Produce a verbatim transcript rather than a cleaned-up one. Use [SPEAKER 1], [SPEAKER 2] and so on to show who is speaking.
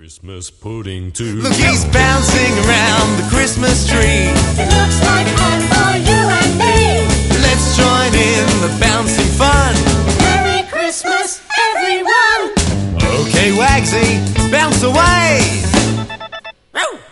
[SPEAKER 1] Christmas pudding too.
[SPEAKER 2] Look, he's bouncing around the Christmas tree.
[SPEAKER 3] It looks like fun for you and me.
[SPEAKER 2] Let's join in the bouncing fun.
[SPEAKER 3] Merry Christmas, everyone.
[SPEAKER 2] Okay, Wagsy, bounce away.
[SPEAKER 3] Woo!